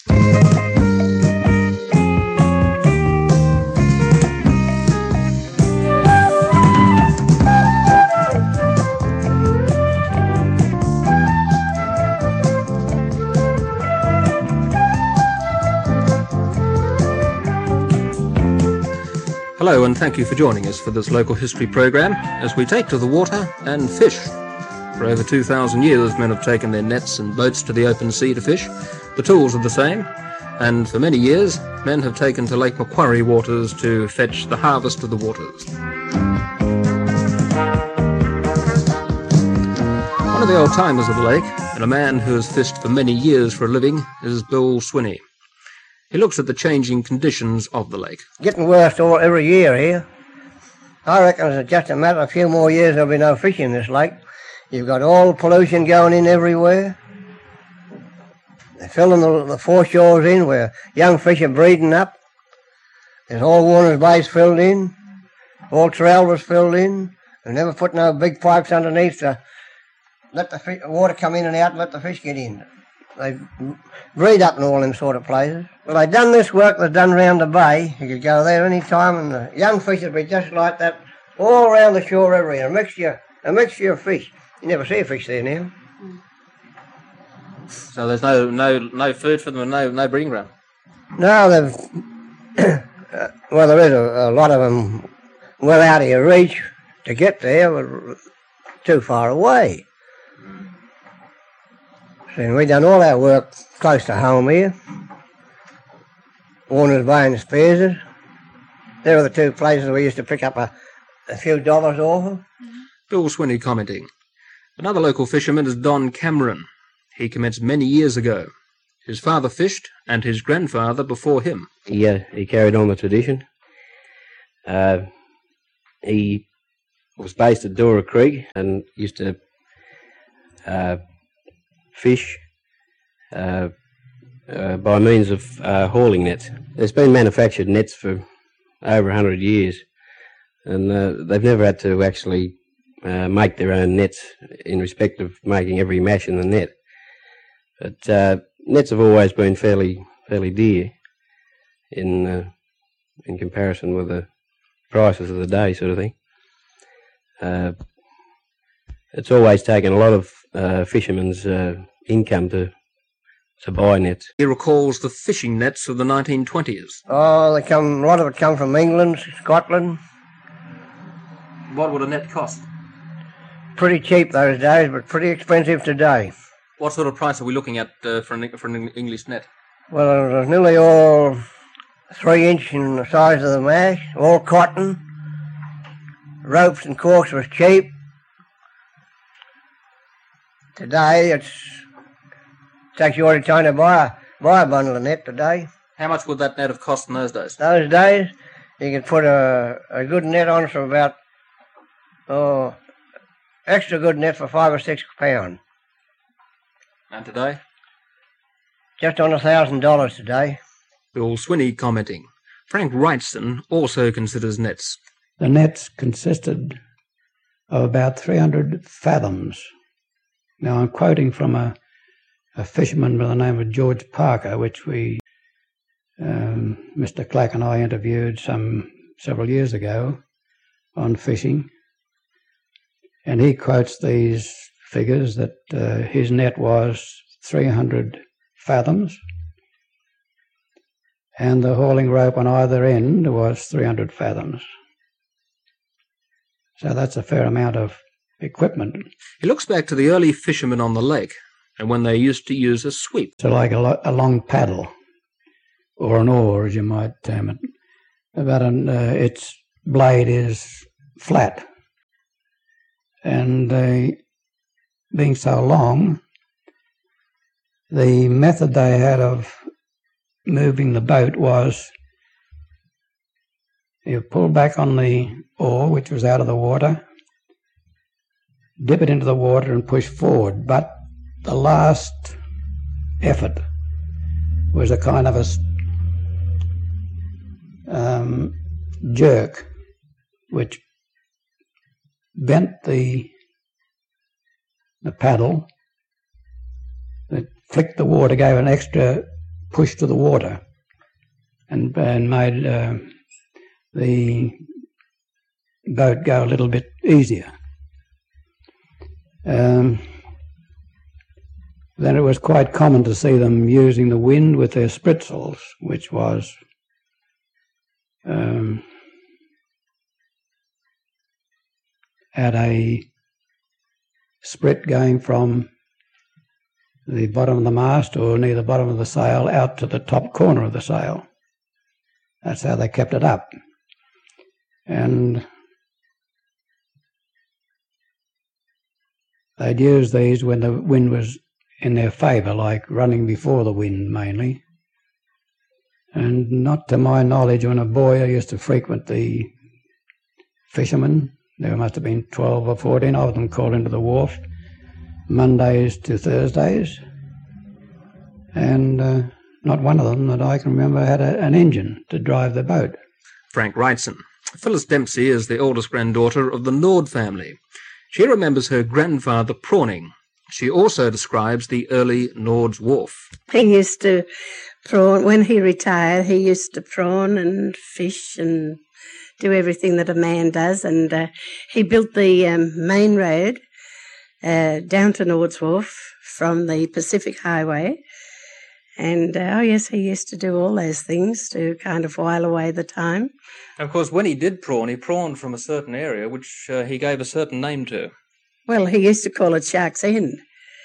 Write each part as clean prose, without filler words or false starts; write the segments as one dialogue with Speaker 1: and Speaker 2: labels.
Speaker 1: Hello and thank you for joining us for this local history programme as we take to the water and fish. For over 2,000 years men have taken their nets and boats to the open sea to fish. The tools are the same, and for many years men have taken to Lake Macquarie waters to fetch the harvest of the waters. One of the old timers of the lake, and a man who has fished for many years for a living, is Bill Swinney. He looks at the changing conditions of the lake.
Speaker 2: Getting worse every year here. I reckon it's just a matter of a few more years there'll be no fish in this lake. You've got all pollution going in everywhere. They're filling the foreshores in where young fish are breeding up. There's all Warner's Bay's filled in. All Traralba's filled in. They never put no big pipes underneath to let the water come in and out and let the fish get in. They breed up in all them sort of places. Well, they've done this work they've done round the bay. You could go there any time and the young fish would be just like that all around the shore area. A mixture of fish. You never see a fish there now.
Speaker 1: So there's no food for them and no breeding ground?
Speaker 2: No, they've... well, there is a lot of them well out of your reach to get there, but too far away. And we've done all our work close to home here. Warner's Bay and Spears. There are the two places we used to pick up a few dollars off of.
Speaker 1: Bill Swinney commenting. Another local fisherman is Don Cameron. He commenced many years ago. His father fished and his grandfather before him.
Speaker 3: He carried on the tradition. He was based at Dora Creek and used to fish by means of hauling nets. There's been manufactured nets for over 100 years, and they've never had to actually make their own nets in respect of making every mash in the net. But nets have always been fairly dear in comparison with the prices of the day, sort of thing. It's always taken a lot of fishermen's income to buy nets.
Speaker 1: He recalls the fishing nets of the 1920s.
Speaker 2: Oh, a lot of it come from England, Scotland.
Speaker 1: What would a net cost?
Speaker 2: Pretty cheap those days, but pretty expensive today.
Speaker 1: What sort of price are we looking at for an English net?
Speaker 2: Well, it was nearly all 3-inch in the size of the mash, all cotton. Ropes and corks was cheap. Today, it takes you all the time to buy a bundle of net today.
Speaker 1: How much would that net have cost in those days?
Speaker 2: Those days, you could put a good net on for about, extra good net for £5 or £6.
Speaker 1: And today?
Speaker 2: Just on $1,000 today.
Speaker 1: Bill Swinney commenting. Frank Wrightson also considers nets.
Speaker 4: The nets consisted of about 300 fathoms. Now, I'm quoting from a fisherman by the name of George Parker, which Mr. Clack and I interviewed several years ago on fishing. And he quotes these figures that his net was 300 fathoms and the hauling rope on either end was 300 fathoms. So that's a fair amount of equipment.
Speaker 1: He looks back to the early fishermen on the lake and when they used to use a sweep.
Speaker 4: So like a long paddle or an oar, as you might term it. But its blade is flat. And being so long, the method they had of moving the boat was you pull back on the oar, which was out of the water, dip it into the water and push forward. But the last effort was a kind of a jerk, which bent the paddle, it flicked the water, gave an extra push to the water and made the boat go a little bit easier. Then it was quite common to see them using the wind with their spritsels, which was at a sprit going from the bottom of the mast or near the bottom of the sail out to the top corner of the sail. That's how they kept it up. And they'd use these when the wind was in their favour, like running before the wind mainly. And not to my knowledge, when a boy, I used to frequent the fishermen. There must have been 12 or 14 of them called into the wharf, Mondays to Thursdays. And not one of them that I can remember had an engine to drive the boat.
Speaker 1: Frank Wrightson. Phyllis Dempsey is the oldest granddaughter of the Nord family. She remembers her grandfather prawning. She also describes the early Nord's Wharf.
Speaker 5: He used to prawn. When he retired, he used to prawn and fish and do everything that a man does. And he built the main road down to Nord's Wharf from the Pacific Highway. And, yes, he used to do all those things to kind of while away the time.
Speaker 1: Of course, when he did prawn, he prawned from a certain area, which he gave a certain name to.
Speaker 5: Well, he used to call it Shark's End.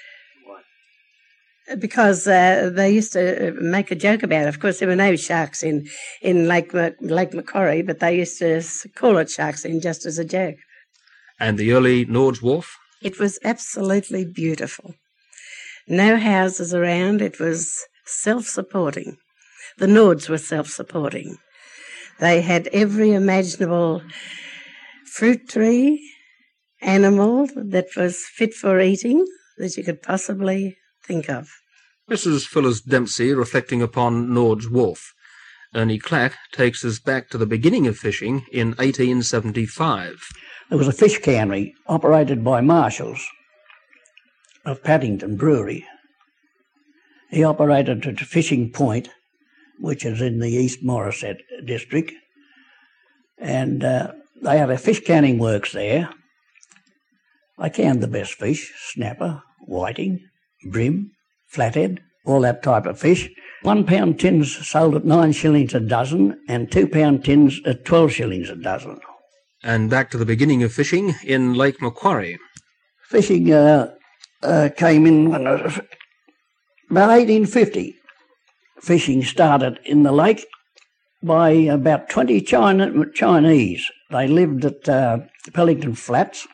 Speaker 5: Why? Because they used to make a joke about it. Of course, there were no sharks in Lake Macquarie, but they used to call it Shark's End just as a joke.
Speaker 1: And the early Nord's Wharf?
Speaker 5: It was absolutely beautiful. No houses around. It was self-supporting. The Nords were self-supporting. They had every imaginable fruit tree, animal that was fit for eating that you could possibly think of.
Speaker 1: This is Phyllis Dempsey reflecting upon Nord's Wharf. Ernie Clack takes us back to the beginning of fishing in 1875.
Speaker 6: There was a fish cannery operated by Marshalls of Paddington Brewery. He operated at Fishing Point, which is in the East Morisset district, and they had a fish canning works there. They canned the best fish: snapper, whiting, bream, flathead, all that type of fish. 1 pound tins sold at 9 shillings a dozen and 2 pound tins at 12 shillings a dozen.
Speaker 1: And back to the beginning of fishing in Lake Macquarie.
Speaker 6: Fishing came in when it was about 1850. Fishing started in the lake by about 20 Chinese. They lived at Pellington Flats.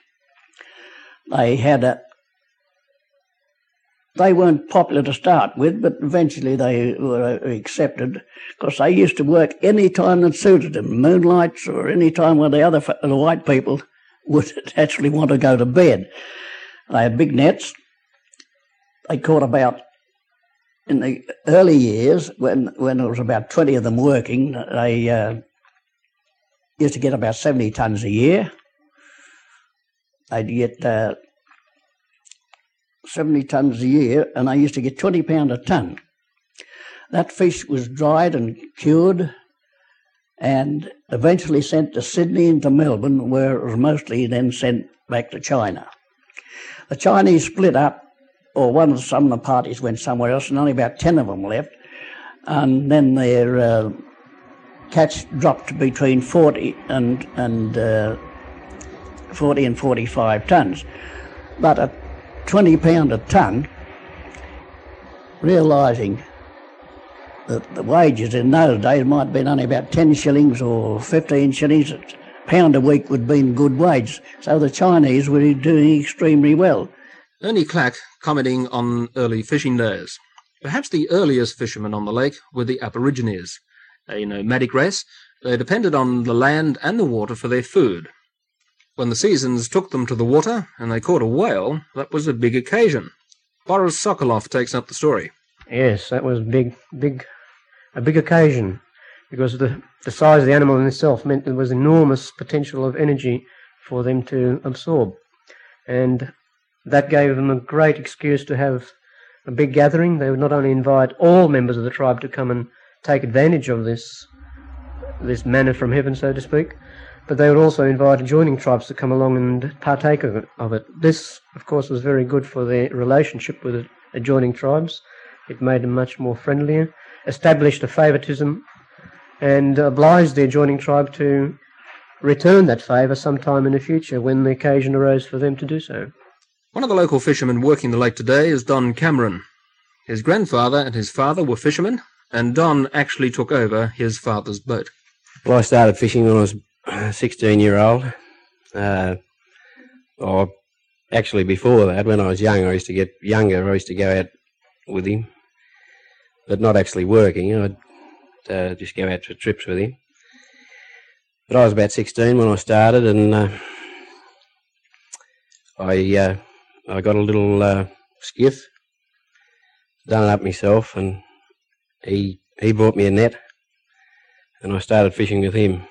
Speaker 6: They weren't popular to start with, but eventually they were accepted because they used to work any time that suited them, moonlights or any time where the white people would actually want to go to bed. They had big nets. They caught about, in the early years, when there was about 20 of them working, they used to get about 70 tonnes a year. They'd get 70 tonnes a year, and they used to get £20 a tonne. That fish was dried and cured and eventually sent to Sydney and to Melbourne, where it was mostly then sent back to China. The Chinese split up, or some of the parties went somewhere else, and only about 10 of them left, and then their catch dropped to between 40 and 45 tonnes. But at £20 a tonne, realising that the wages in those days might have been only about 10 shillings or 15 shillings, a pound a week would have been good wage. So the Chinese were doing extremely well.
Speaker 1: Ernie Clack commenting on early fishing days. Perhaps the earliest fishermen on the lake were the Aborigines. A nomadic race, they depended on the land and the water for their food. When the seasons took them to the water and they caught a whale, that was a big occasion. Boris Sokolov takes up the story.
Speaker 7: Yes, that was a big occasion, because the size of the animal in itself meant there was enormous potential of energy for them to absorb. And that gave them a great excuse to have a big gathering. They would not only invite all members of the tribe to come and take advantage of this manna from heaven, so to speak, but they would also invite adjoining tribes to come along and partake of it. This, of course, was very good for their relationship with adjoining tribes. It made them much more friendlier, established a favoritism, and obliged the adjoining tribe to return that favour sometime in the future when the occasion arose for them to do so.
Speaker 1: One of the local fishermen working the lake today is Don Cameron. His grandfather and his father were fishermen, and Don actually took over his father's boat.
Speaker 3: Well, I started fishing when I was 16-year-old. Or actually before that, when I was young, I used to go out with him, but not actually working. I'd just go out for trips with him. But I was about 16 when I started, and I got a little skiff, done it up myself, and he bought me a net, and I started fishing with him.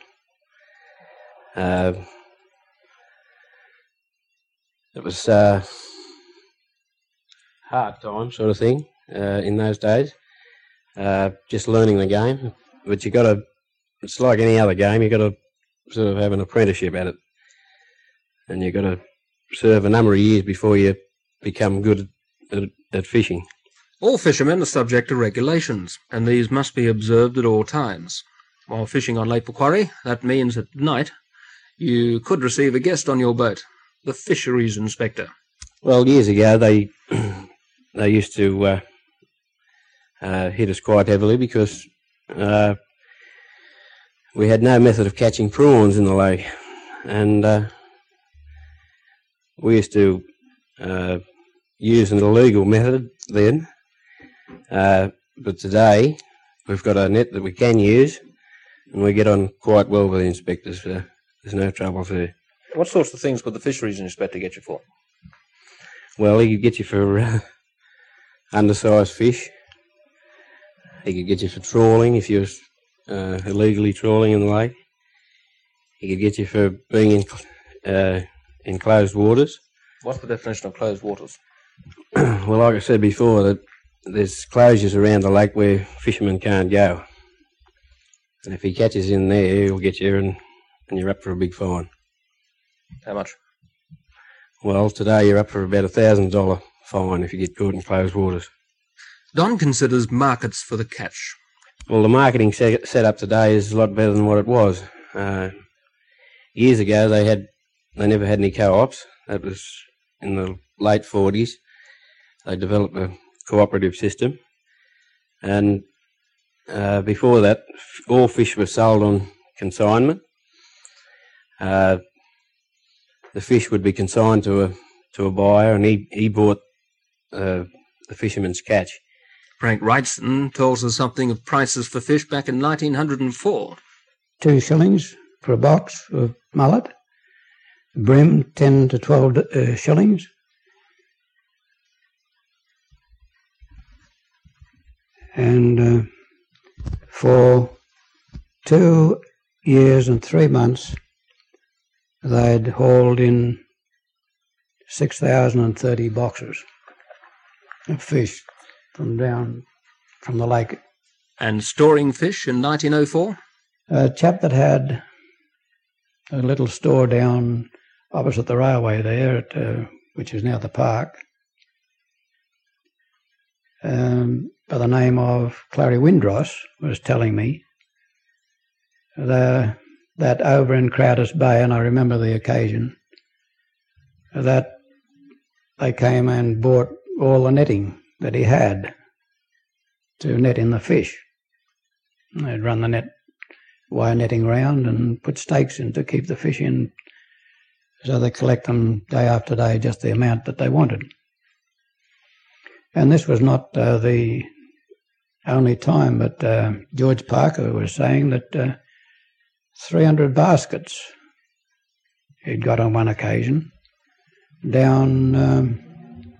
Speaker 3: It was hard time sort of thing in those days, just learning the game. But it's like any other game, you got to sort of have an apprenticeship at it, and you got to serve a number of years before you become good at fishing.
Speaker 1: All fishermen are subject to regulations, and these must be observed at all times. While fishing on Lake Macquarie, that means at night you could receive a guest on your boat, the fisheries inspector.
Speaker 3: Well, years ago they used to hit us quite heavily because we had no method of catching prawns in the lake, and we used to use an illegal method then. But today we've got a net that we can use, and we get on quite well with the inspectors. There's no trouble there.
Speaker 1: What sorts of things could the fisheries inspector get you for?
Speaker 3: Well, he could get you for undersized fish. He could get you for trawling if you was illegally trawling in the lake. He could get you for being in closed waters.
Speaker 1: What's the definition of closed waters?
Speaker 3: Well, like I said before, that there's closures around the lake where fishermen can't go. And if he catches in there, he'll get you, and you're up for a big fine.
Speaker 1: How much?
Speaker 3: Well, today you're up for about $1,000 fine if you get caught in closed waters.
Speaker 1: Don considers markets for the catch.
Speaker 3: Well, the marketing set up today is a lot better than what it was. Years ago, they never had any co-ops. That was in the late 40s. They developed a cooperative system, and before that, all fish were sold on consignment. The fish would be consigned to a buyer, and he bought the fisherman's catch.
Speaker 1: Frank Wrightson tells us something of prices for fish back in 1904.
Speaker 4: 2 shillings for a box of mullet. Bream, 10 to 12 shillings. And for 2 years and 3 months, they'd hauled in 6,030 boxes of fish from the lake.
Speaker 1: And storing fish in 1904?
Speaker 4: A chap that had a little store down opposite the railway there, which is now the park, by the name of Clary Windross, was telling me that over in Crowder's Bay, and I remember the occasion, that they came and bought all the netting that he had to net in the fish. They'd run the wire netting round and put stakes in to keep the fish in, so they collect them day after day, just the amount that they wanted. And this was not the only time, but George Parker was saying that 300 baskets he'd got on one occasion down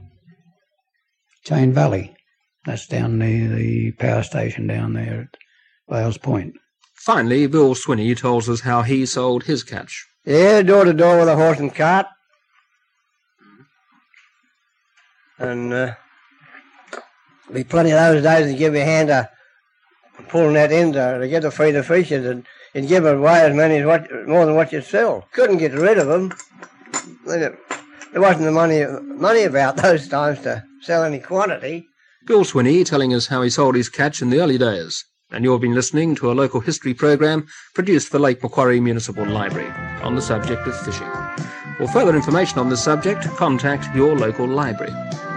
Speaker 4: Chain Valley. That's down near the power station down there at Wales Point.
Speaker 1: Finally, Bill Swinney tells us how he sold his catch.
Speaker 2: Yeah, door to door with a horse and cart. And Be plenty of those days to give you a hand to pull net in to get to feed the fishes, and give away as many as more than what you sell. Couldn't get rid of them. There wasn't the money about those times to sell any quantity.
Speaker 1: Bill Swinney telling us how he sold his catch in the early days. And you've been listening to a local history program produced for Lake Macquarie Municipal Library on the subject of fishing. For further information on this subject, contact your local library.